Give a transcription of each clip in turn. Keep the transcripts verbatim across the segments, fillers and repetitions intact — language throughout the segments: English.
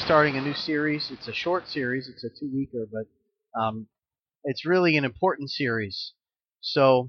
Starting a new series. It's a short series. It's a two-weeker, but um, it's really an important series. So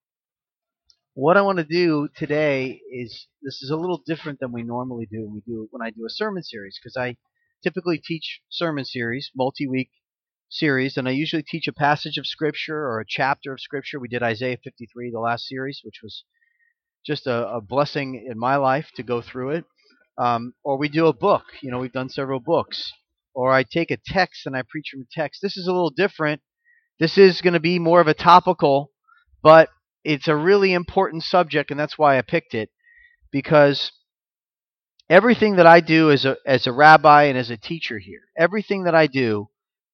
what I want to do today is this is a little different than we normally do when we do when I do a sermon series, because I typically teach sermon series, multi-week series, and I usually teach a passage of scripture or a chapter of scripture. We did Isaiah fifty-three, the last series, which was just a, a blessing in my life to go through it. Um, or we do a book. You know, we've done several books. Or I take a text and I preach from a text. This is a little different. This is going to be more of a topical, but it's a really important subject, and that's why I picked it, because everything that I do as a as a rabbi and as a teacher here, everything that I do,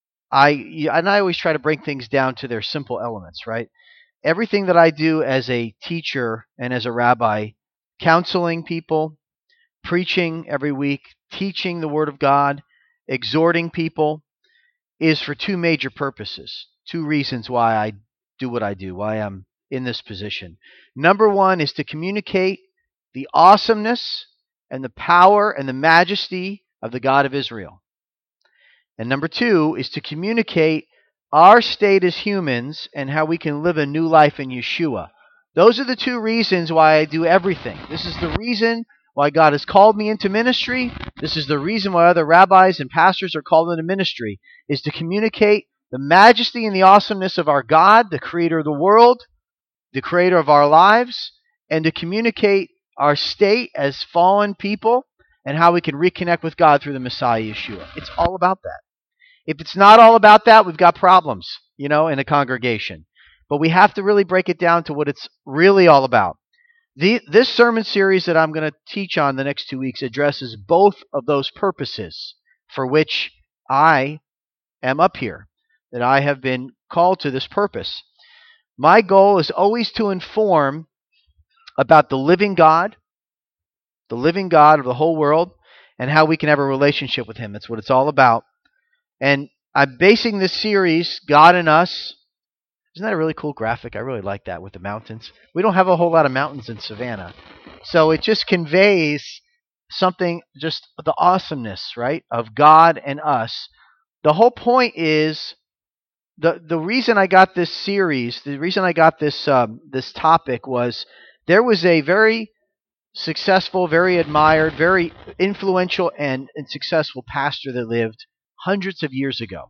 I and I always try to bring things down to their simple elements, right? Everything that I do as a teacher and as a rabbi, counseling people, preaching every week, teaching the Word of God, exhorting people, is for two major purposes, two reasons why I do what I do, why I'm in this position. Number one is to communicate the awesomeness and the power and the majesty of the God of Israel. And number two is to communicate our state as humans and how we can live a new life in Yeshua. Those are the two reasons why I do everything. This is the reason why God has called me into ministry. This is the reason why other rabbis and pastors are called into ministry, is to communicate the majesty and the awesomeness of our God, the creator of the world, the creator of our lives, and to communicate our state as fallen people and how we can reconnect with God through the Messiah Yeshua. It's all about that. If it's not all about that, we've got problems, you know, in a congregation. But we have to really break it down to what it's really all about. The, this sermon series that I'm going to teach on the next two weeks addresses both of those purposes for which I am up here, that I have been called to this purpose. My goal is always to inform about the living God, the living God of the whole world, and how we can have a relationship with Him. That's what it's all about. And I'm basing this series, God and Us. Isn't that a really cool graphic? I really like that with the mountains. We don't have a whole lot of mountains in Savannah. So it just conveys something, just the awesomeness, right, of God and us. The whole point is, the the reason I got this series, the reason I got this um, this topic was there was a very successful, very admired, very influential and, and successful pastor that lived hundreds of years ago.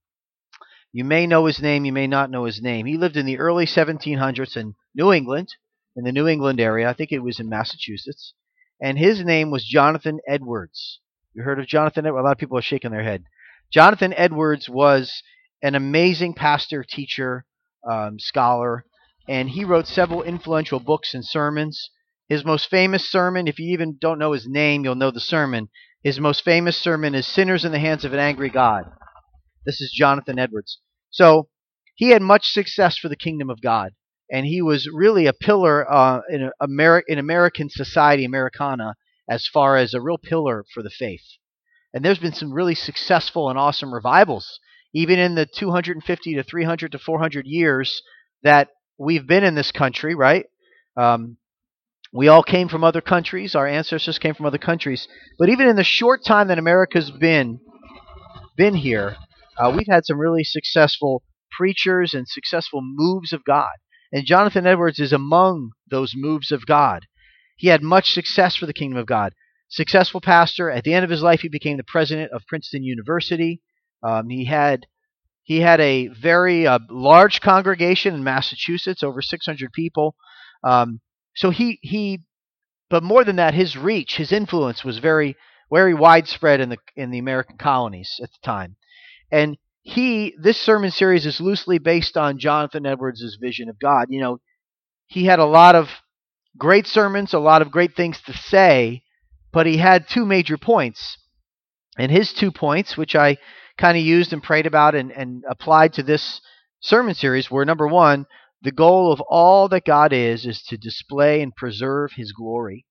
You may know his name, you may not know his name. He lived in the early seventeen hundreds in New England, in the New England area. I think it was in Massachusetts. And his name was Jonathan Edwards. You heard of Jonathan Edwards? A lot of people are shaking their head. Jonathan Edwards was an amazing pastor, teacher, um, scholar, and he wrote several influential books and sermons. His most famous sermon, if you even don't know his name, you'll know the sermon. His most famous sermon is Sinners in the Hands of an Angry God. This is Jonathan Edwards. So he had much success for the kingdom of God, and he was really a pillar uh, in, Ameri- in American society, Americana, as far as a real pillar for the faith. And there's been some really successful and awesome revivals, even in the two hundred fifty to three hundred to four hundred years that we've been in this country, right? Um, we all came from other countries. Our ancestors came from other countries. But even in the short time that America's been been here, Uh, we've had some really successful preachers and successful moves of God. And Jonathan Edwards is among those moves of God. He had much success for the kingdom of God. Successful pastor. At the end of his life, he became the president of Princeton University. Um, he had he had a very uh, large congregation in Massachusetts, over six hundred people. Um, so he he, but more than that, his reach, his influence was very very widespread in the in the American colonies at the time. And he, this sermon series is loosely based on Jonathan Edwards' vision of God. You know, he had a lot of great sermons, a lot of great things to say, but he had two major points. And his two points, which I kind of used and prayed about and, and applied to this sermon series, were number one, the goal of all that God is, is to display and preserve His glory.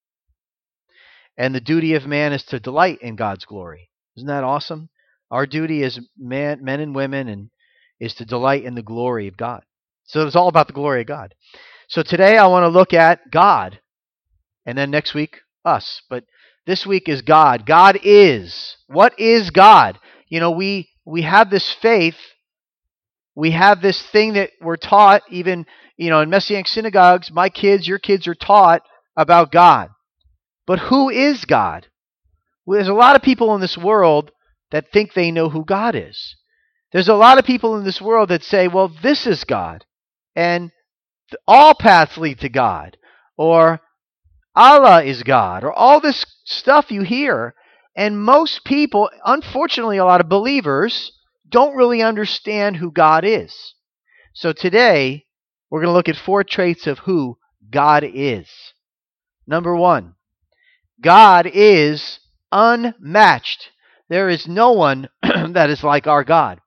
And the duty of man is to delight in God's glory. Isn't that awesome? Our duty as man, men and women and is to delight in the glory of God. So it's all about the glory of God. So today I want to look at God, and then next week, us. But this week is God. God is. What is God? You know, we we have this faith. We have this thing that we're taught, even, you know, in Messianic synagogues, my kids, your kids are taught about God. But who is God? Well, there's a lot of people in this world that think they know who God is. There's a lot of people in this world that say, well, this is God, and all paths lead to God, or Allah is God, or all this stuff you hear. And most people, unfortunately, a lot of believers, don't really understand who God is. So today, we're going to look at four traits of who God is. Number one, God is unmatched. There is no one that is like our God.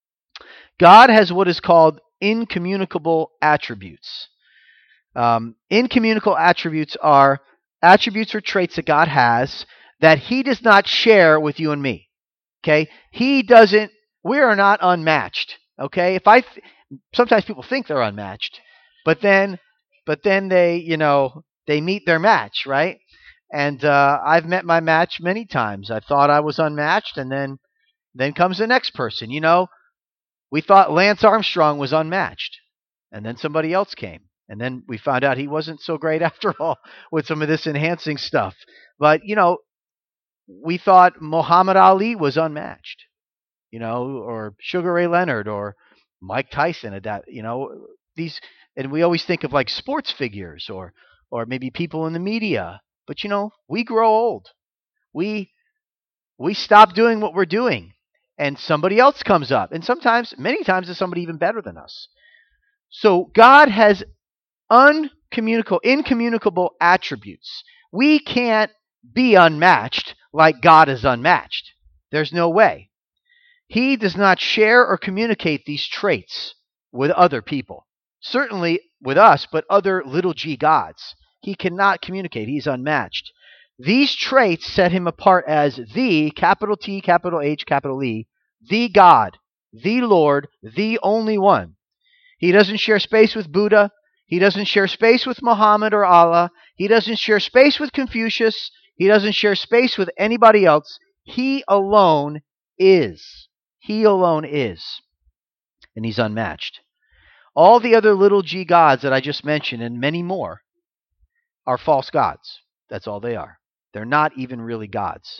God has what is called incommunicable attributes. Um, incommunicable attributes are attributes or traits that God has that He does not share with you and me. Okay? He doesn't, we are not unmatched. Okay? If I, th- sometimes people think they're unmatched, but then, but then they, you know, they meet their match, right? And uh, I've met my match many times. I thought I was unmatched, and then, then comes the next person. You know, we thought Lance Armstrong was unmatched, and then somebody else came. And then we found out he wasn't so great after all with some of this enhancing stuff. But, you know, we thought Muhammad Ali was unmatched, you know, or Sugar Ray Leonard or Mike Tyson at that, you know, these, and we always think of like sports figures or, or maybe people in the media. But, you know, we grow old. We, we stop doing what we're doing, and somebody else comes up. And sometimes, many times, there's somebody even better than us. So God has uncommunicable, incommunicable attributes. We can't be unmatched like God is unmatched. There's no way. He does not share or communicate these traits with other people. Certainly with us, but other little g gods. He cannot communicate. He's unmatched. These traits set him apart as the, capital T, capital H, capital E, the God, the Lord, the only one. He doesn't share space with Buddha. He doesn't share space with Muhammad or Allah. He doesn't share space with Confucius. He doesn't share space with anybody else. He alone is. He alone is. And he's unmatched. All the other little g gods that I just mentioned, and many more, are false gods. That's all they are. They're not even really gods.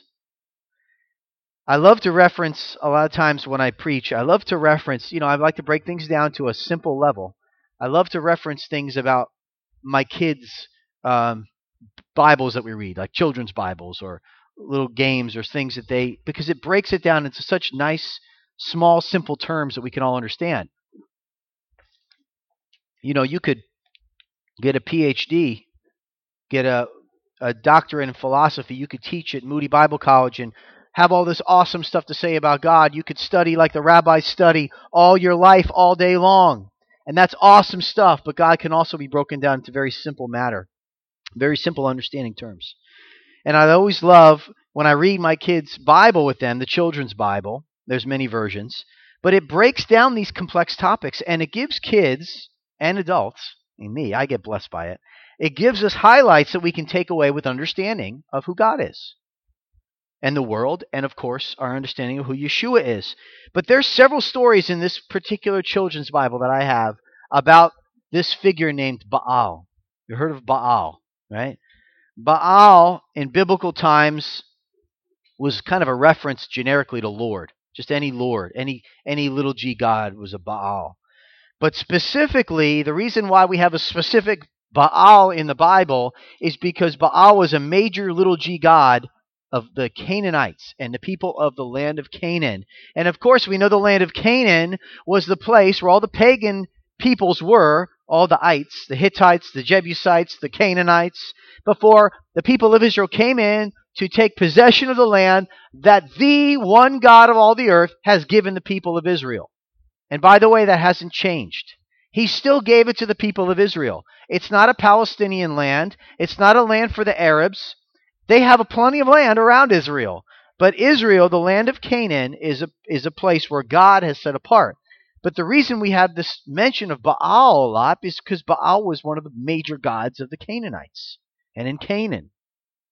I love to reference, a lot of times when I preach, I love to reference, you know, I like to break things down to a simple level. I love to reference things about my kids' um, Bibles that we read, like children's Bibles or little games or things that they, because it breaks it down into such nice, small, simple terms that we can all understand. You know, you could get a P H D, get a, a doctorate in philosophy. You could teach at Moody Bible College and have all this awesome stuff to say about God. You could study like the rabbis study all your life, all day long. And that's awesome stuff, but God can also be broken down into very simple matter, very simple understanding terms. And I always love when I read my kids' Bible with them, the children's Bible. There's many versions, but it breaks down these complex topics, and it gives kids and adults, and me, I get blessed by it, it gives us highlights that we can take away with understanding of who God is and the world, and of course, our understanding of who Yeshua is. But there's several stories in this particular children's Bible that I have about this figure named Baal. You heard of Baal, right? Baal, in biblical times, was kind of a reference generically to Lord. Just any Lord, any any little g god was a Baal. But specifically, the reason why we have a specific Baal in the Bible is because Baal was a major little g god of the Canaanites and the people of the land of Canaan. And of course, we know the land of Canaan was the place where all the pagan peoples were, all the ites, the Hittites, the Jebusites, the Canaanites, before the people of Israel came in to take possession of the land that the one God of all the earth has given the people of Israel. And by the way, that hasn't changed. He still gave it to the people of Israel. It's not a Palestinian land. It's not a land for the Arabs. They have a plenty of land around Israel. But Israel, the land of Canaan, is a, is a place where God has set apart. But the reason we have this mention of Baal a lot is because Baal was one of the major gods of the Canaanites and in Canaan.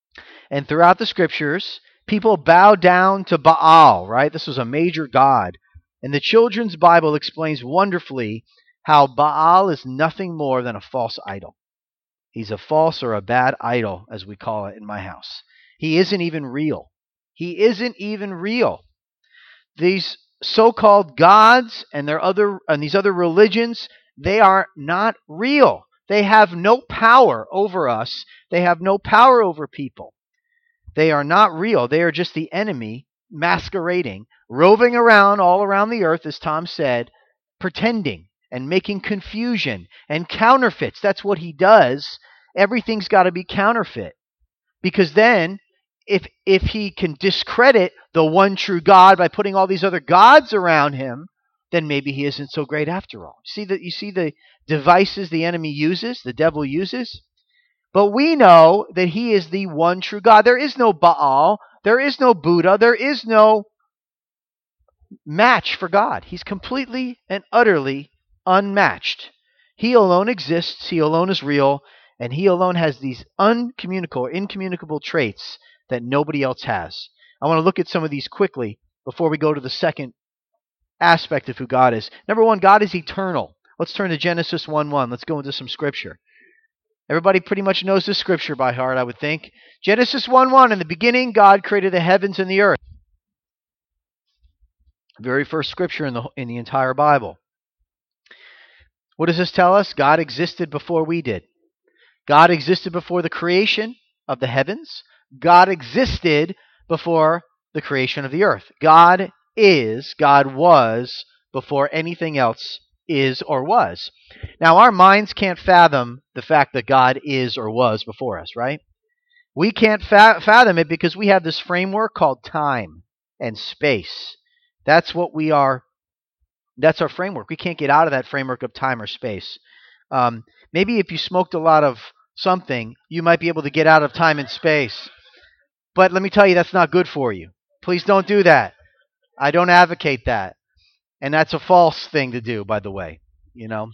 And throughout the scriptures, people bow down to Baal, right? This was a major god. And the children's Bible explains wonderfully how Baal is nothing more than a false idol. He's a false or a bad idol, as we call it in my house. He isn't even real. He isn't even real. These so-called gods and their other and these other religions, they are not real. They have no power over us. They have no power over people. They are not real. They are just the enemy masquerading, roving around all around the earth, as Tom said, pretending and making confusion and counterfeits. That's what he does. Everything's got to be counterfeit. Because then, if if he can discredit the one true God by putting all these other gods around him, then maybe he isn't so great after all. See that you see the devices the enemy uses, the devil uses? But we know that he is the one true God. There is no Baal. There is no Buddha. There is no match for God. He's completely and utterly unmatched. He alone exists. He alone is real. And he alone has these uncommunicable, incommunicable traits that nobody else has. I want to look at some of these quickly before we go to the second aspect of who God is. Number one, God is eternal. Let's turn to Genesis one one. Let's go into some scripture. Everybody pretty much knows this scripture by heart, I would think. Genesis one one, in the beginning, God created the heavens and the earth. Very first scripture in the in the entire Bible. What does this tell us? God existed before we did. God existed before the creation of the heavens. God existed before the creation of the earth. God is, God was, before anything else is or was. Now, our minds can't fathom the fact that God is or was before us, right? We can't fa- fathom it because we have this framework called time and space. That's what we are. That's our framework. We can't get out of that framework of time or space. Um, maybe if you smoked a lot of something, you might be able to get out of time and space. But let me tell you, that's not good for you. Please don't do that. I don't advocate that. And that's a false thing to do, by the way. You know,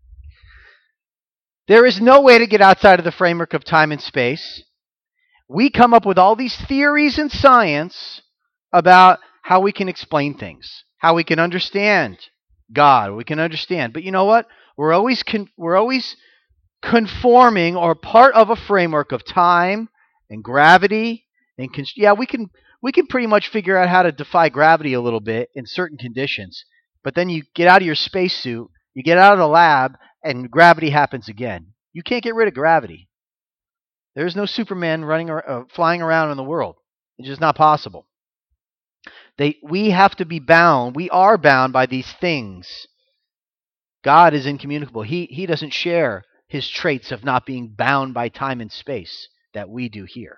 there is no way to get outside of the framework of time and space. We come up with all these theories in science about how we can explain things, how we can understand God, we can understand. But you know what? We're always con- we're always conforming or part of a framework of time and gravity and con- yeah, we can we can pretty much figure out how to defy gravity a little bit in certain conditions. But then you get out of your spacesuit, you get out of the lab, and gravity happens again. You can't get rid of gravity. There's no Superman running or uh, flying around in the world. It's just not possible. They, we have to be bound. We are bound by these things. God is incommunicable. He, he doesn't share his traits of not being bound by time and space that we do here.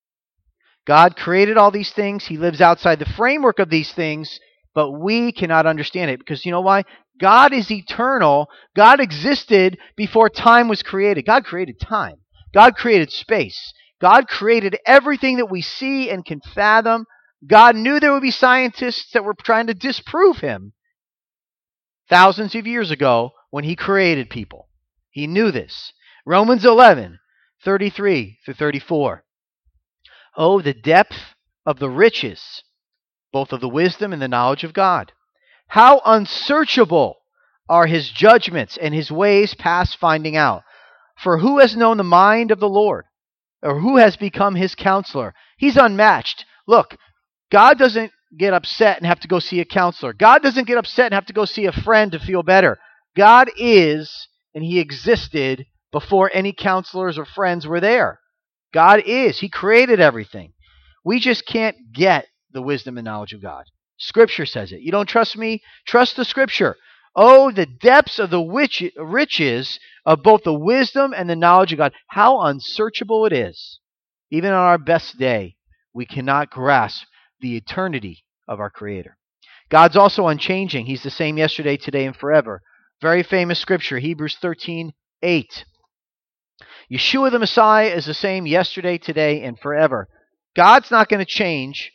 God created all these things. He lives outside the framework of these things, but we cannot understand it because you know why? God is eternal. God existed before time was created. God created time. God created space. God created everything that we see and can fathom. God knew there would be scientists that were trying to disprove him thousands of years ago when he created people. He knew this. Romans eleven, thirty-three through thirty-four. Oh, the depth of the riches, both of the wisdom and the knowledge of God. How unsearchable are his judgments and his ways past finding out. For who has known the mind of the Lord? Or who has become his counselor? He's unmatched. Look, God doesn't get upset and have to go see a counselor. God doesn't get upset and have to go see a friend to feel better. God is, and he existed before any counselors or friends were there. God is. He created everything. We just can't get the wisdom and knowledge of God. Scripture says it. You don't trust me? Trust the Scripture. Oh, the depths of the witch- riches of both the wisdom and the knowledge of God. How unsearchable it is. Even on our best day, we cannot grasp the eternity of our Creator. God's also unchanging. He's the same yesterday, today, and forever. Very famous scripture, Hebrews thirteen eight. Yeshua the Messiah is the same yesterday, today, and forever. God's not going to change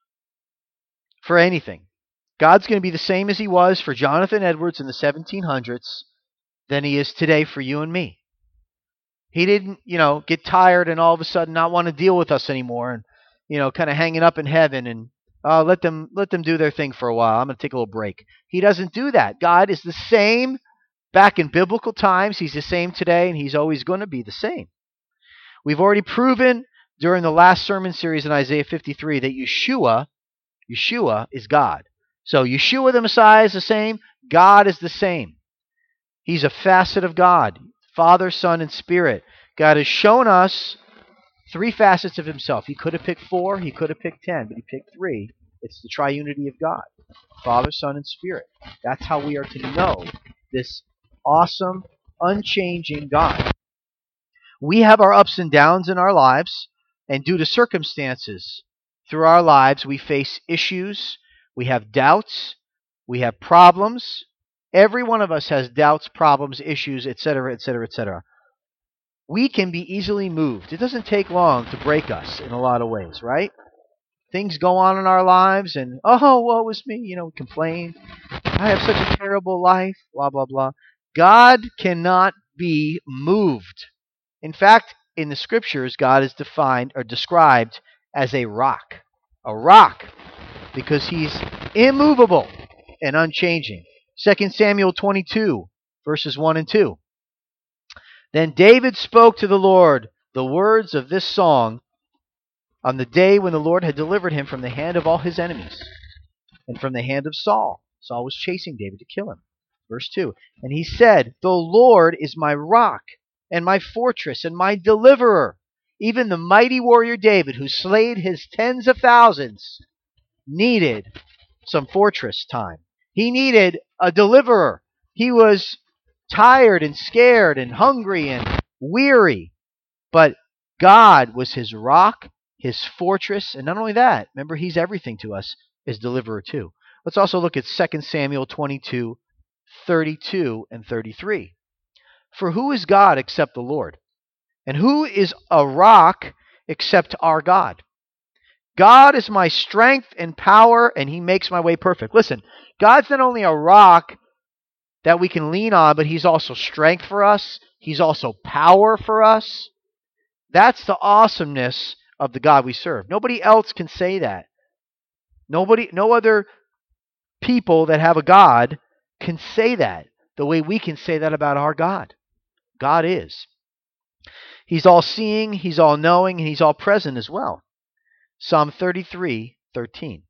for anything. God's going to be the same as he was for Jonathan Edwards in the seventeen hundreds than he is today for you and me. He didn't, you know, get tired and all of a sudden not want to deal with us anymore and, you know, kind of hanging up in heaven and uh, let them let them do their thing for a while. I'm going to take a little break. He doesn't do that. God is the same back in biblical times. He's the same today, and he's always going to be the same. We've already proven during the last sermon series in Isaiah fifty-three that Yeshua, Yeshua is God. So Yeshua the Messiah is the same. God is the same. He's a facet of God, Father, Son, and Spirit. God has shown us three facets of himself. He could have picked four, he could have picked ten, but he picked three. It's the triunity of God, Father, Son, and Spirit. That's how we are to know this awesome, unchanging God. We have our ups and downs in our lives, and due to circumstances through our lives, we face issues, we have doubts, we have problems. Every one of us has doubts, problems, issues, et cetera, et cetera, et cetera. We can be easily moved. It doesn't take long to break us in a lot of ways, right? Things go on in our lives, and, oh, woe is me, you know, we complain. I have such a terrible life, blah, blah, blah. God cannot be moved. In fact, in the scriptures, God is defined or described as a rock. A rock, because he's immovable and unchanging. Second Samuel twenty-two, verses one and two. Then David spoke to the Lord the words of this song on the day when the Lord had delivered him from the hand of all his enemies and from the hand of Saul. Saul was chasing David to kill him. Verse two. And he said, the Lord is my rock and my fortress and my deliverer. Even the mighty warrior David, who slayed his tens of thousands, needed some fortress time. He needed a deliverer. He was tired and scared and hungry and weary. But God was his rock, his fortress, and not only that, remember, he's everything to us, his deliverer too. Let's also look at Second Samuel twenty-two, thirty-two and thirty-three. For who is God except the Lord? And who is a rock except our God? God is my strength and power, and he makes my way perfect. Listen, God's not only a rock that we can lean on, but he's also strength for us. He's also power for us. That's the awesomeness of the God we serve. Nobody else can say that. Nobody, no other people that have a God can say that the way we can say that about our God. God is. He's all-seeing, he's all-knowing, and he's all-present as well. Psalm thirty-three, thirteen.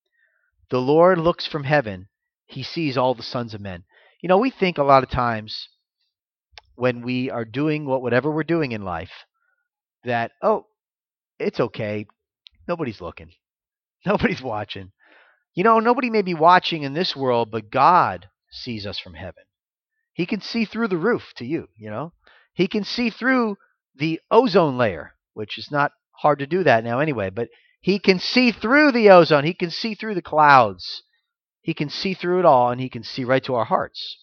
The Lord looks from heaven. He sees all the sons of men. You know, we think a lot of times when we are doing what whatever we're doing in life that, oh, it's okay. Nobody's looking. Nobody's watching. You know, nobody may be watching in this world, but God sees us from heaven. He can see through the roof to you, you know. He can see through the ozone layer, which is not hard to do that now anyway, but he can see through the ozone. He can see through the clouds. He can see through it all, and he can see right to our hearts.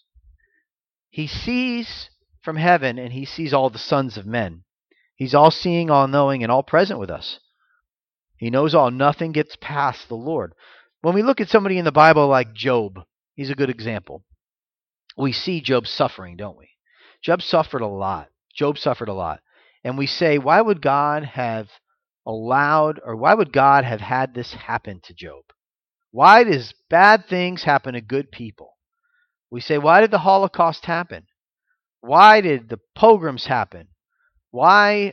He sees from heaven, and he sees all the sons of men. He's all-seeing, all-knowing, and all-present with us. He knows all. Nothing gets past the Lord. When we look at somebody in the Bible like Job, he's a good example. We see Job suffering, don't we? Job suffered a lot. Job suffered a lot. And we say, why would God have allowed, or why would God have had this happen to Job? Why does bad things happen to good people? We say, why did the Holocaust happen? Why did the pogroms happen? Why,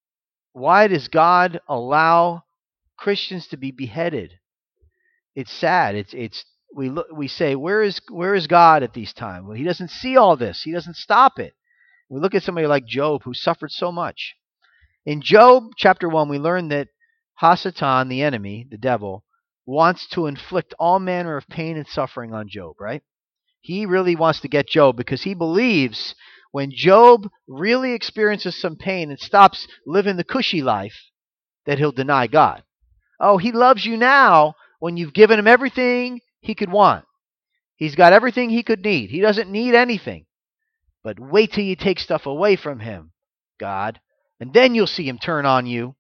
why does God allow Christians to be beheaded? It's sad. It's it's we look, we say, where is where is God at these times? Well, he doesn't see all this. He doesn't stop it. We look at somebody like Job, who suffered so much. In Job chapter one, we learn that Hasatan, the enemy, the devil, wants to inflict all manner of pain and suffering on Job, right? He really wants to get Job because he believes when Job really experiences some pain and stops living the cushy life, that he'll deny God. Oh, he loves you now when you've given him everything he could want. He's got everything he could need. He doesn't need anything. But wait till you take stuff away from him, God, and then you'll see him turn on you.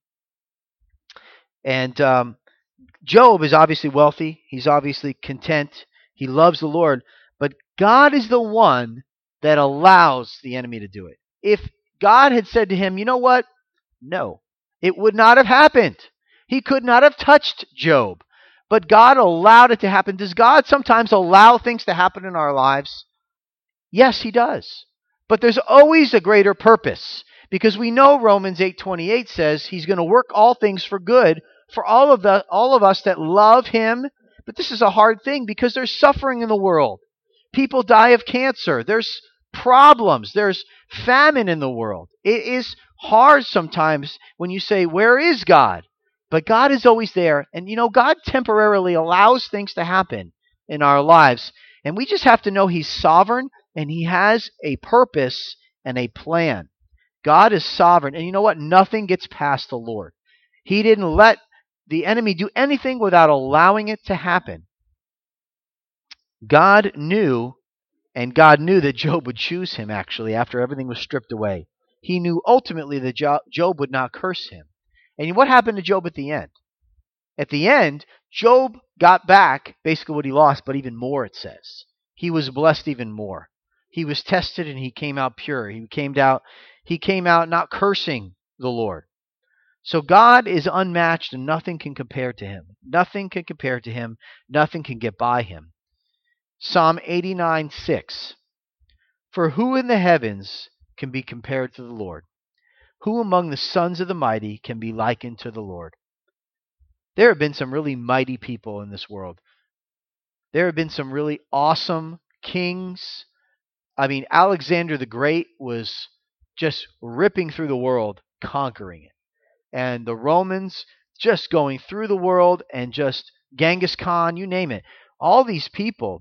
And um, Job is obviously wealthy. He's obviously content. He loves the Lord. But God is the one that allows the enemy to do it. If God had said to him, you know what? No, it would not have happened. He could not have touched Job. But God allowed it to happen. Does God sometimes allow things to happen in our lives? Yes, he does. But there's always a greater purpose, because we know Romans eight twenty-eight says he's going to work all things for good for all of the all of us that love him. But this is a hard thing because there's suffering in the world. People die of cancer. There's problems. There's famine in the world. It is hard sometimes when you say, where is God? But God is always there. And you know, God temporarily allows things to happen in our lives. And we just have to know he's sovereign and he has a purpose and a plan. God is sovereign. And you know what? Nothing gets past the Lord. He didn't let the enemy do anything without allowing it to happen. God knew, and God knew that Job would choose him actually after everything was stripped away. He knew ultimately that Job would not curse him. And what happened to Job at the end? At the end, Job got back basically what he lost, but even more, it says. He was blessed even more. He was tested and he came out pure. He came out, he came out not cursing the Lord. So God is unmatched and nothing can compare to him. Nothing can compare to him. Nothing can get by him. Psalm eighty-nine six. For who in the heavens can be compared to the Lord? Who among the sons of the mighty can be likened to the Lord? There have been some really mighty people in this world. There have been some really awesome kings. I mean, Alexander the Great was just ripping through the world, conquering it. And the Romans just going through the world, and just Genghis Khan, you name it. All these people,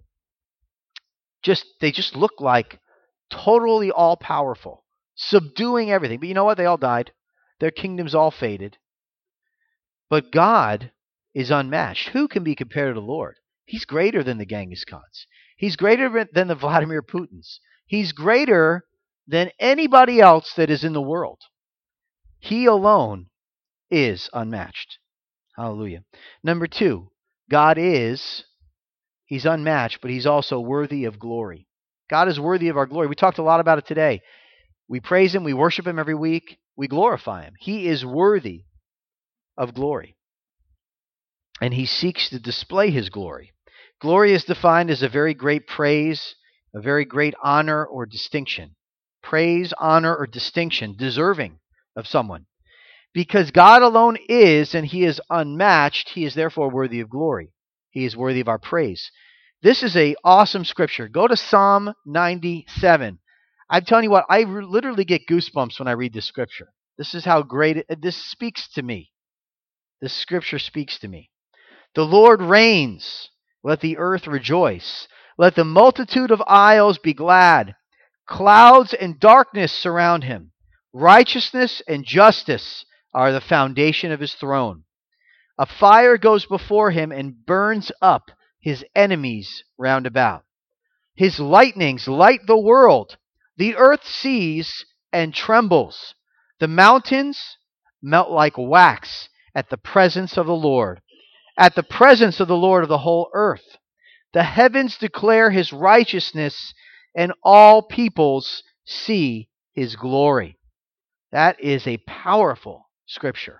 just they just look like totally all-powerful, subduing everything. But you know what? They all died. Their kingdoms all faded. But God is unmatched. Who can be compared to the Lord? He's greater than the Genghis Khans. He's greater than the Vladimir Putins. He's greater than anybody else that is in the world. He alone is unmatched. Hallelujah. Number two, God is, he's unmatched, but he's also worthy of glory. God is worthy of our glory. We talked a lot about it today. We praise him. We worship him every week. We glorify him. He is worthy of glory. And he seeks to display his glory. Glory is defined as a very great praise, a very great honor or distinction. Praise, honor, or distinction, deserving of someone. Because God alone is, and he is unmatched, he is therefore worthy of glory. He is worthy of our praise. This is an awesome scripture. Go to Psalm ninety-seven. I'm telling you what, I re- literally get goosebumps when I read this scripture. This is how great it, this speaks to me. This scripture speaks to me. The Lord reigns. Let the earth rejoice. Let the multitude of isles be glad. Clouds and darkness surround him. Righteousness and justice are the foundation of his throne. A fire goes before him and burns up his enemies round about. His lightnings light the world. The earth sees and trembles. The mountains melt like wax at the presence of the Lord, at the presence of the Lord of the whole earth. The heavens declare his righteousness, and all peoples see his glory. That is a powerful scripture.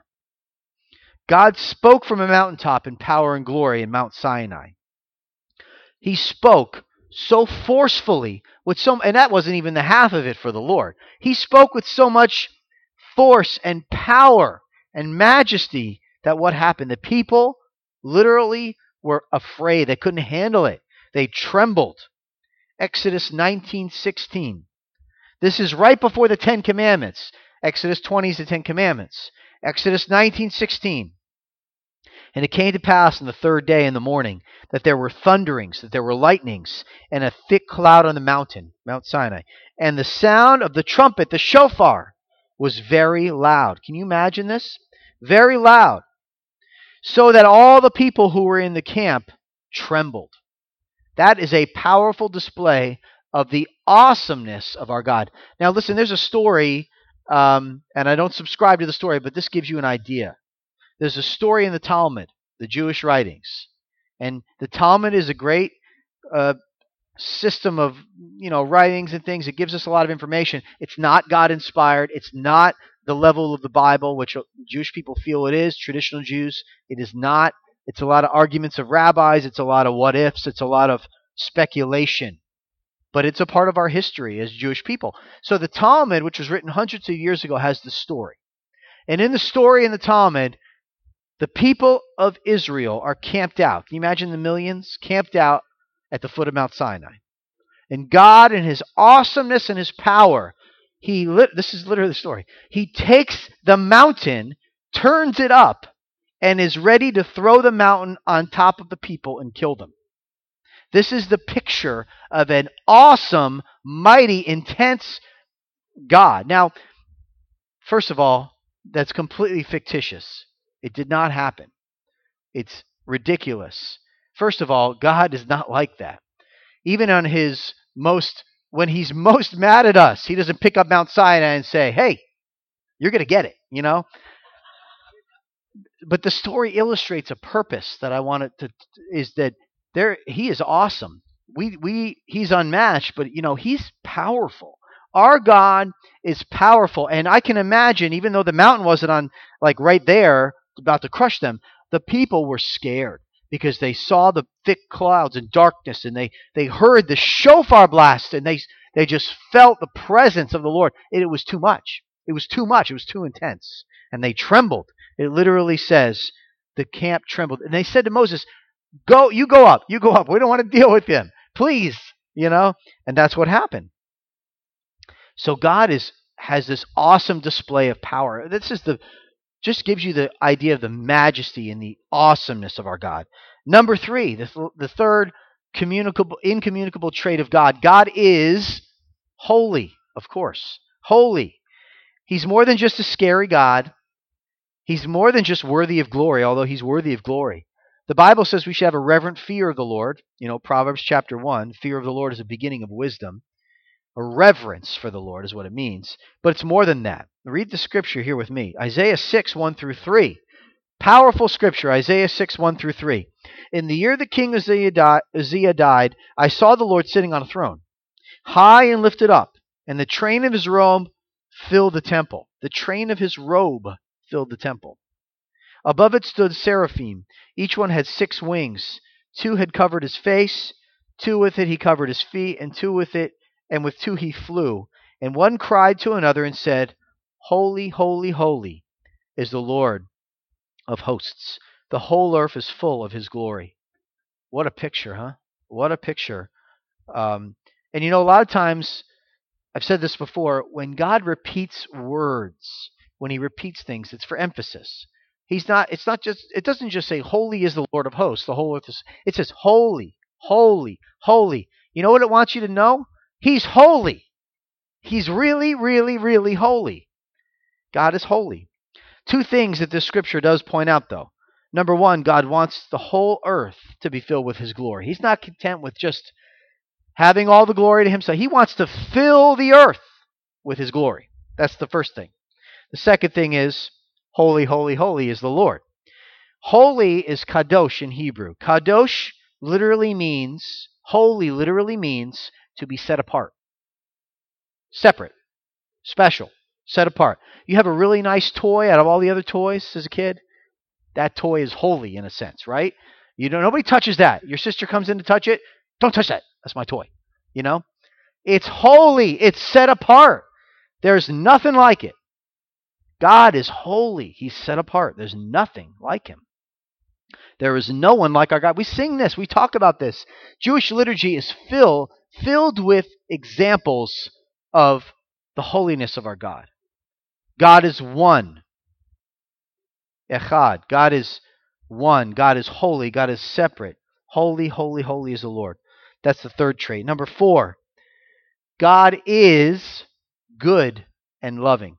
God spoke from a mountaintop in power and glory in Mount Sinai. He spoke so forcefully, with so, and that wasn't even the half of it for the Lord. He spoke with so much force and power and majesty that what happened? The people literally were afraid. They couldn't handle it. They trembled. Exodus nineteen sixteen. This is right before the Ten Commandments. Exodus twenty is the Ten Commandments. Exodus nineteen sixteen. And it came to pass on the third day in the morning that there were thunderings, that there were lightnings, and a thick cloud on the mountain, Mount Sinai. And the sound of the trumpet, the shofar, was very loud. Can you imagine this? Very loud. So that all the people who were in the camp trembled. That is a powerful display of the awesomeness of our God. Now listen, there's a story, um, and I don't subscribe to the story, but this gives you an idea. There's a story in the Talmud, the Jewish writings. And the Talmud is a great uh, system of, you know, writings and things. It gives us a lot of information. It's not God inspired. It's not the level of the Bible, which Jewish people feel it is, traditional Jews. It is not. It's a lot of arguments of rabbis. It's a lot of what ifs. It's a lot of speculation. But it's a part of our history as Jewish people. So the Talmud, which was written hundreds of years ago, has the story. And in the story in the Talmud, the people of Israel are camped out. Can you imagine the millions camped out at the foot of Mount Sinai? And God, in His awesomeness and His power, He lit, this is literally the story. He takes the mountain, turns it up, and is ready to throw the mountain on top of the people and kill them. This is the picture of an awesome, mighty, intense God. Now, first of all, that's completely fictitious. It did not happen. It's ridiculous. First of all, God is not like that. Even on His most, when He's most mad at us, He doesn't pick up Mount Sinai and say, hey, you're going to get it, you know? But the story illustrates a purpose that I wanted to, is that there He is awesome. We we He's unmatched, but you know, He's powerful. Our God is powerful, and I can imagine, even though the mountain wasn't on, like right there, about to crush them, the people were scared because they saw the thick clouds and darkness, and they they heard the shofar blast, and they they just felt the presence of the Lord. It, it was too much. It was too much. It was too intense, and they trembled. It literally says the camp trembled, and they said to Moses, "Go, you go up. You go up. We don't want to deal with him, please." You know, and that's what happened. So God is has this awesome display of power. This is the just gives you the idea of the majesty and the awesomeness of our God. Number three, the, the third communicable, incommunicable trait of God. God is holy, of course. Holy. He's more than just a scary God. He's more than just worthy of glory, although He's worthy of glory. The Bible says we should have a reverent fear of the Lord. You know, Proverbs chapter one, fear of the Lord is the beginning of wisdom. A reverence for the Lord is what it means. But it's more than that. Read the scripture here with me. Isaiah six, one through three. Powerful scripture, Isaiah six, one through three. In the year that King Uzziah died, I saw the Lord sitting on a throne, high and lifted up, and the train of His robe filled the temple. The train of His robe filled the temple. Above it stood seraphim. Each one had six wings. Two had covered his face, two with it he covered his feet, and two with it and with two he flew. And one cried to another and said, Holy, holy, holy is the Lord of hosts. The whole earth is full of His glory. What a picture, huh? What a picture. Um, and you know, a lot of times, I've said this before, when God repeats words, when He repeats things, it's for emphasis. He's not, it's not just, it doesn't just say, holy is the Lord of hosts. The whole earth is, it says, holy, holy, holy. You know what it wants you to know? He's holy. He's really, really, really holy. God is holy. Two things that this scripture does point out, though. Number one, God wants the whole earth to be filled with His glory. He's not content with just having all the glory to Himself. He wants to fill the earth with His glory. That's the first thing. The second thing is, holy, holy, holy is the Lord. Holy is kadosh in Hebrew. Kadosh literally means, holy literally means to be set apart. Separate. Special. Set apart. You have a really nice toy out of all the other toys as a kid. That toy is holy in a sense, right? You know, nobody touches that. Your sister comes in to touch it. Don't touch that. That's my toy. You know? It's holy. It's set apart. There's nothing like it. God is holy. He's set apart. There's nothing like Him. There is no one like our God. We sing this. We talk about this. Jewish liturgy is filled, filled with examples of the holiness of our God. God is one. Echad. God is one. God is holy. God is separate. Holy, holy, holy is the Lord. That's the third trait. Number four, God is good and loving.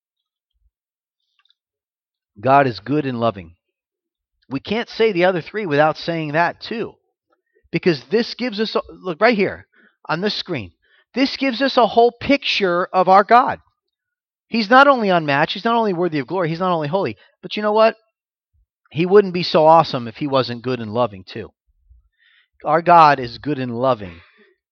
God is good and loving. We can't say the other three without saying that too. Because this gives us, a, look right here on this screen, this gives us a whole picture of our God. He's not only unmatched, He's not only worthy of glory, He's not only holy, but you know what? He wouldn't be so awesome if He wasn't good and loving too. Our God is good and loving.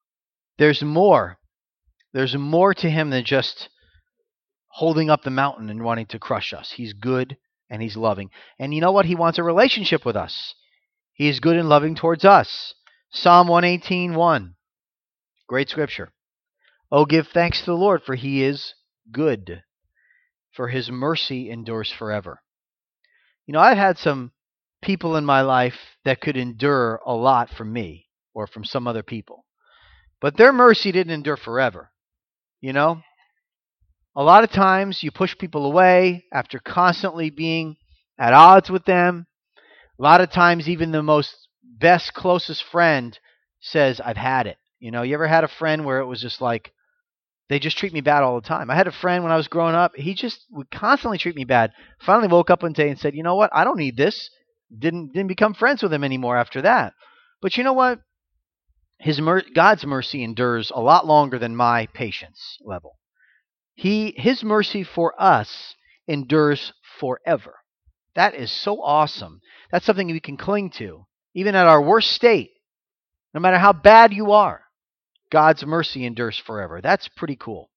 There's more. There's more to him than just holding up the mountain and wanting to crush us. He's good and he's loving. And you know what? He wants a relationship with us. He is good and loving towards us. Psalm one eighteen, one. Great scripture. Oh, give thanks to the Lord, for he is good, for his mercy endures forever. You know, I've had some people in my life that could endure a lot from me or from some other people. But their mercy didn't endure forever. You know? A lot of times you push people away after constantly being at odds with them. A lot of times even the most best, closest friend says, I've had it. You know, you ever had a friend where it was just like, they just treat me bad all the time? I had a friend when I was growing up, he just would constantly treat me bad. Finally woke up one day and said, you know what, I don't need this. Didn't didn't become friends with him anymore after that. But you know what? His mer- God's mercy endures a lot longer than my patience level. He His mercy for us endures forever. That is so awesome. That's something we can cling to, even at our worst state. No matter how bad you are, God's mercy endures forever. That's pretty cool.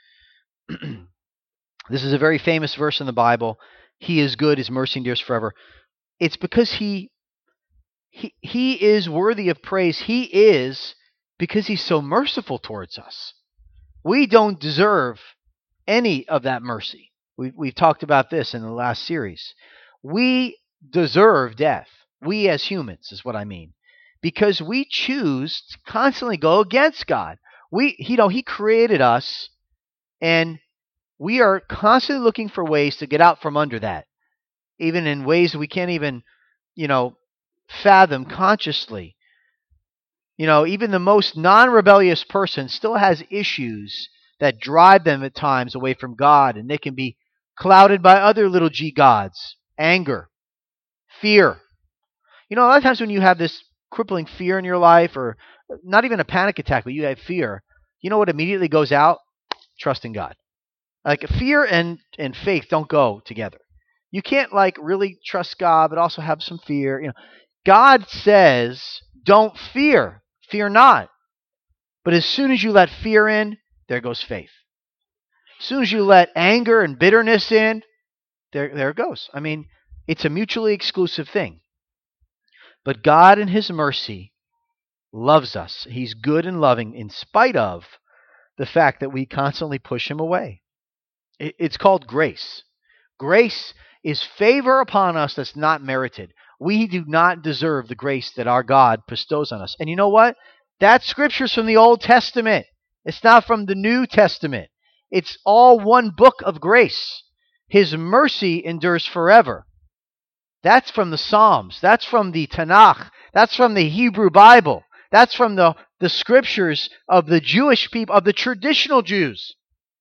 This is a very famous verse in the Bible. He is good, his mercy endures forever. It's because he, he, he is worthy of praise. He is because he's so merciful towards us. We don't deserve any of that mercy. We've, we've talked about this in the last series. We deserve death. We as humans is what I mean. Because we choose to constantly go against God. We, you know, he created us, and we are constantly looking for ways to get out from under that, even in ways we can't even, you know, fathom consciously. You know, even the most non-rebellious person still has issues that drive them at times away from God, and they can be clouded by other little g gods, anger, fear. You know, a lot of times when you have this crippling fear in your life, or not even a panic attack, but you have fear, you know what immediately goes out? Trust in God. Like fear and, and faith don't go together. You can't like really trust God, but also have some fear. You know, God says, don't fear. Fear not. But as soon as you let fear in, there goes faith. As soon as you let anger and bitterness in, there, there it goes. I mean, it's a mutually exclusive thing. But God in his mercy loves us. He's good and loving in spite of the fact that we constantly push him away. It's called grace. Grace is favor upon us that's not merited. We do not deserve the grace that our God bestows on us. And you know what? That scripture's from the Old Testament. It's not from the New Testament. It's all one book of grace. His mercy endures forever. That's from the Psalms. That's from the Tanakh. That's from the Hebrew Bible. That's from the, the scriptures of the Jewish people, of the traditional Jews.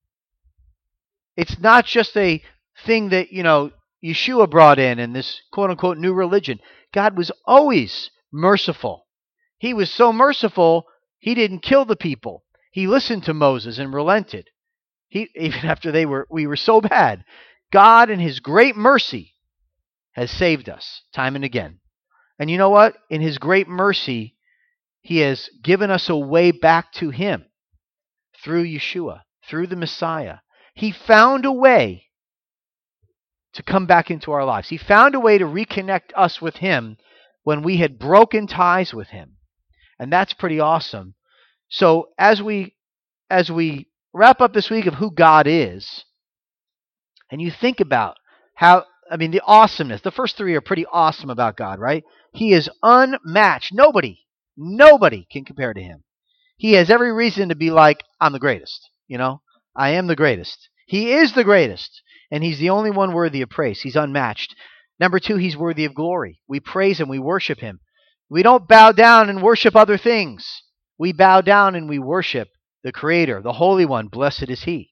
It's not just a thing that, you know, Yeshua brought in in this quote-unquote new religion. God was always merciful. He was so merciful, he didn't kill the people. He listened to Moses and relented. He, even after they were, we were so bad. God in his great mercy has saved us time and again. And you know what? In his great mercy, he has given us a way back to him through Yeshua, through the Messiah. He found a way to come back into our lives. He found a way to reconnect us with him when we had broken ties with him. And that's pretty awesome. So as we as we wrap up this week of who God is, and you think about how, I mean, the awesomeness, the first three are pretty awesome about God, right? He is unmatched. Nobody, nobody can compare to him. He has every reason to be like, I'm the greatest, you know? I am the greatest. He is the greatest, and he's the only one worthy of praise. He's unmatched. Number two, he's worthy of glory. We praise him. We worship him. We don't bow down and worship other things. We bow down and we worship the Creator, the Holy One. Blessed is he.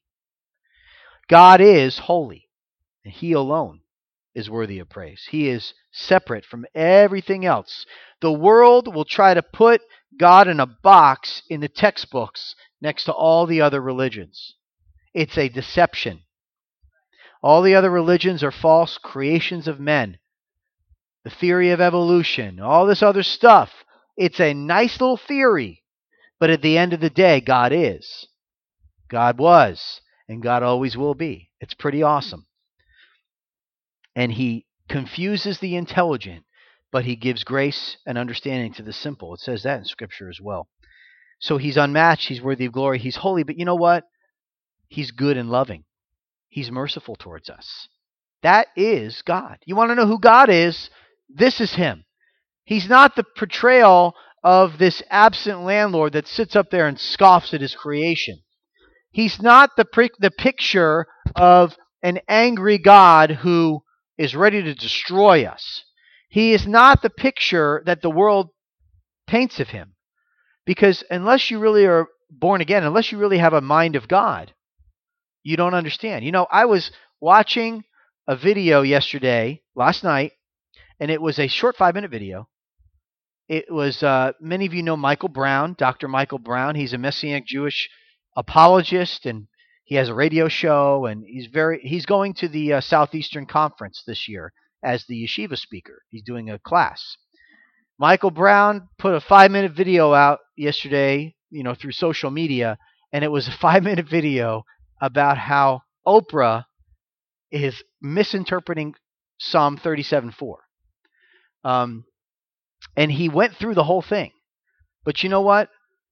God is holy, and he alone is worthy of praise. He is separate from everything else. The world will try to put God in a box in the textbooks next to all the other religions. It's a deception. All the other religions are false creations of men. The theory of evolution, all this other stuff, it's a nice little theory, But at the end of the day, God is. God was. And God always will be. It's pretty awesome. And he confuses the intelligent, but he gives grace and understanding to the simple. It says that in Scripture as well. So he's unmatched. He's worthy of glory. He's holy. But you know what? He's good and loving. He's merciful towards us. That is God. You want to know who God is? This is him. He's not the portrayal of this absent landlord that sits up there and scoffs at his creation. He's not the the picture of an angry God who is ready to destroy us. He is not the picture that the world paints of him. Because unless you really are born again, unless you really have a mind of God, you don't understand. You know, I was watching a video yesterday, last night, and it was a short five-minute video. It was, uh, many of you know Michael Brown, Doctor Michael Brown. He's a Messianic Jewish apologist, and he has a radio show, and he's very he's going to the uh, Southeastern Conference this year as the yeshiva speaker. He's doing a class. Michael Brown put a five-minute video out yesterday, you know, through social media, and it was a five-minute video about how Oprah is misinterpreting Psalm thirty-seven four. Um, and he went through the whole thing. But you know what?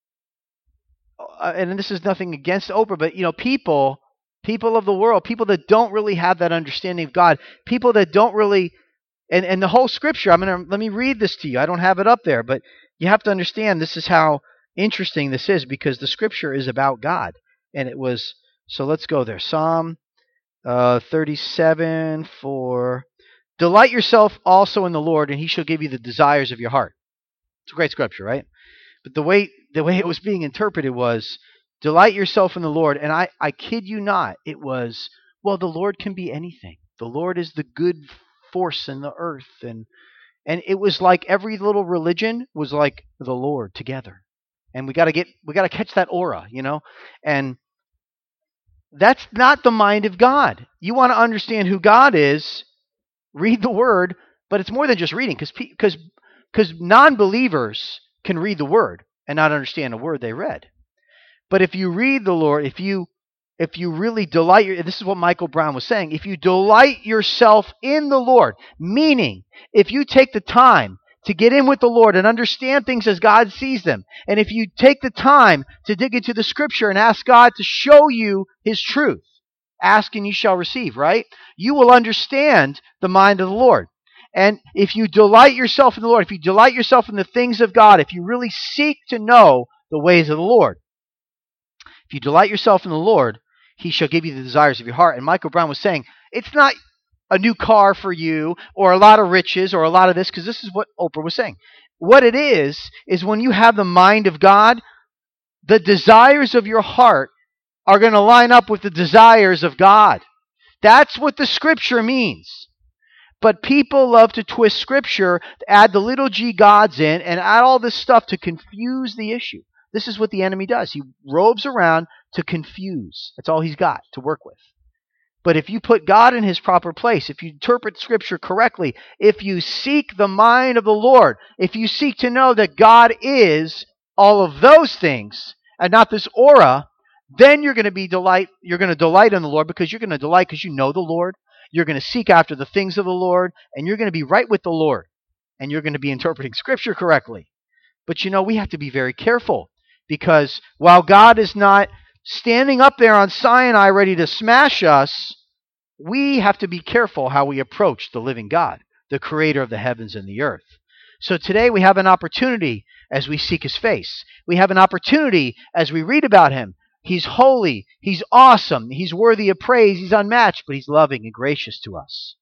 Uh, and this is nothing against Oprah, but you know, people, people of the world, people that don't really have that understanding of God, people that don't really, and, and the whole Scripture, I'm gonna let me read this to you. I don't have it up there, but you have to understand this is how interesting this is, because the Scripture is about God, and it was. So let's go there. Psalm uh, thirty-seven four. Delight yourself also in the Lord, and he shall give you the desires of your heart. It's a great scripture, right? But the way the way it was being interpreted was, delight yourself in the Lord. And I, I kid you not, it was, well, the Lord can be anything. The Lord is the good force in the earth. And and it was like every little religion was like the Lord together. And we gotta get we gotta catch that aura, you know? And that's not the mind of God. You want to understand who God is, read the Word, but it's more than just reading, because because because non-believers can read the Word and not understand a word they read. But if you read the Lord, if you if you really delight, your, this is what Michael Brown was saying, if you delight yourself in the Lord, meaning if you take the time to get in with the Lord and understand things as God sees them, and if you take the time to dig into the Scripture and ask God to show you His truth, ask and you shall receive, right? You will understand the mind of the Lord. And if you delight yourself in the Lord, if you delight yourself in the things of God, if you really seek to know the ways of the Lord, if you delight yourself in the Lord, He shall give you the desires of your heart. And Michael Brown was saying, it's not a new car for you or a lot of riches or a lot of this, because this is what Oprah was saying. What it is, is when you have the mind of God, the desires of your heart are going to line up with the desires of God. That's what the Scripture means. But people love to twist Scripture, to add the little g gods in, and add all this stuff to confuse the issue. This is what the enemy does. He robes around to confuse. That's all he's got to work with. But if you put God in His proper place, if you interpret Scripture correctly, if you seek the mind of the Lord, if you seek to know that God is all of those things and not this aura, then you're going to be delight. You're going to delight in the Lord, because you're going to delight because you know the Lord. You're going to seek after the things of the Lord, and you're going to be right with the Lord, and you're going to be interpreting Scripture correctly. But you know, we have to be very careful, because while God is not standing up there on Sinai ready to smash us, we have to be careful how we approach the living God, the creator of the heavens and the earth. So today we have an opportunity as we seek His face. We have an opportunity as we read about Him. He's holy, He's awesome, He's worthy of praise, He's unmatched, but He's loving and gracious to us.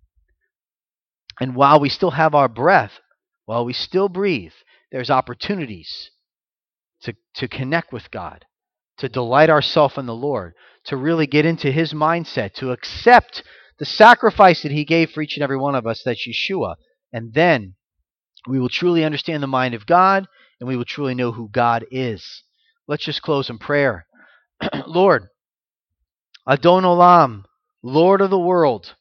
And while we still have our breath, while we still breathe, there's opportunities to, to connect with God, to delight ourselves in the Lord, to really get into His mindset, to accept the sacrifice that He gave for each and every one of us, that's Yeshua. And then we will truly understand the mind of God, and we will truly know who God is. Let's just close in prayer. Lord, Adon Olam, Lord of the world,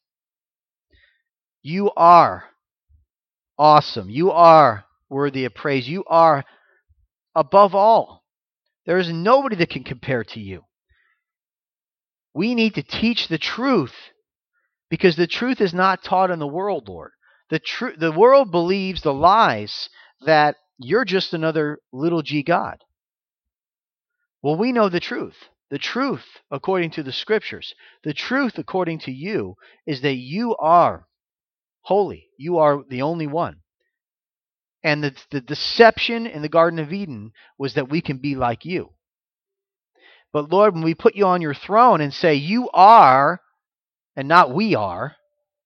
You are awesome. You are worthy of praise. You are above all. There is nobody that can compare to you. We need to teach the truth because the truth is not taught in the world, Lord. The tr- the world believes the lies that you're just another little g God. Well, we know the truth. The truth, according to the scriptures, the truth, according to you, is that you are holy. You are the only one. And the, the deception in the Garden of Eden was that we can be like you. But Lord, when we put you on your throne and say you are and not we are,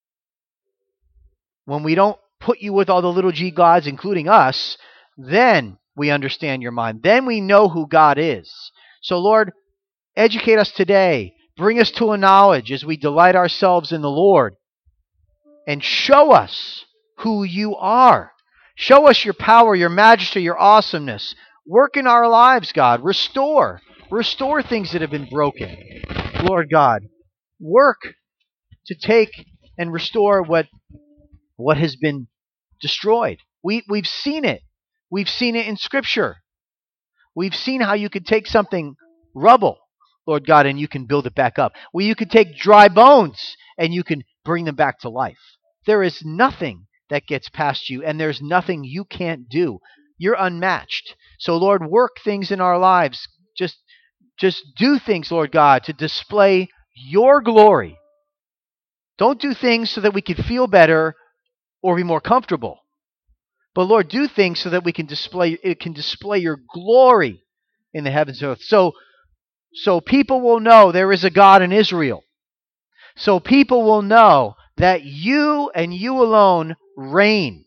when we don't put you with all the little g gods, including us, then we understand your mind. Then we know who God is. So Lord, educate us today. Bring us to a knowledge as we delight ourselves in the Lord. And show us who you are. Show us your power, your majesty, your awesomeness. Work in our lives, God. Restore. Restore things that have been broken. Lord God, work to take and restore what, what has been destroyed. We, we've seen it. We've seen it in Scripture. We've seen how you could take something rubble, Lord God, and you can build it back up. Well, you could take dry bones and you can bring them back to life. There is nothing that gets past you, and there's nothing you can't do. You're unmatched. So, Lord, work things in our lives. Just, just do things, Lord God, to display your glory. Don't do things so that we can feel better or be more comfortable. But Lord, do things so that we can display it can display your glory in the heavens and earth. So, so people will know there is a God in Israel. So people will know that you and you alone reign.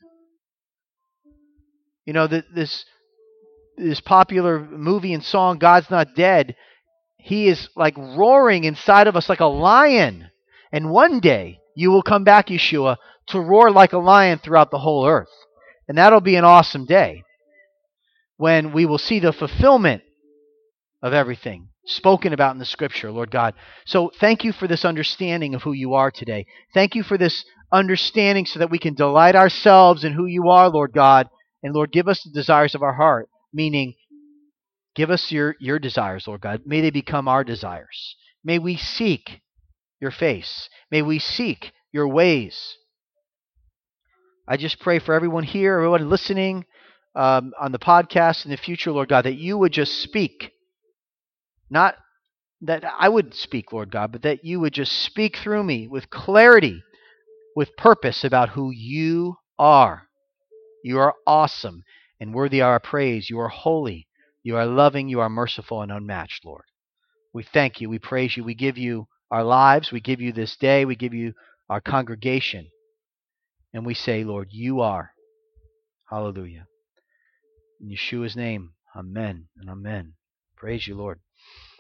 You know, this this popular movie and song, God's Not Dead, he is like roaring inside of us like a lion. And one day you will come back, Yeshua, to roar like a lion throughout the whole earth. And that'll be an awesome day when we will see the fulfillment of everything spoken about in the Scripture, Lord God. So thank you for this understanding of who you are today. Thank you for this understanding so that we can delight ourselves in who you are, Lord God. And Lord, give us the desires of our heart, meaning give us your, your desires, Lord God. May they become our desires. May we seek your face. May we seek your ways. I just pray for everyone here, everyone listening um, on the podcast in the future, Lord God, that you would just speak. Not that I would speak, Lord God, but that you would just speak through me with clarity, with purpose about who you are. You are awesome and worthy of our praise. You are holy. You are loving. You are merciful and unmatched, Lord. We thank you. We praise you. We give you our lives. We give you this day. We give you our congregation. And we say, Lord, you are. Hallelujah. In Yeshua's name, amen and amen. Praise you, Lord.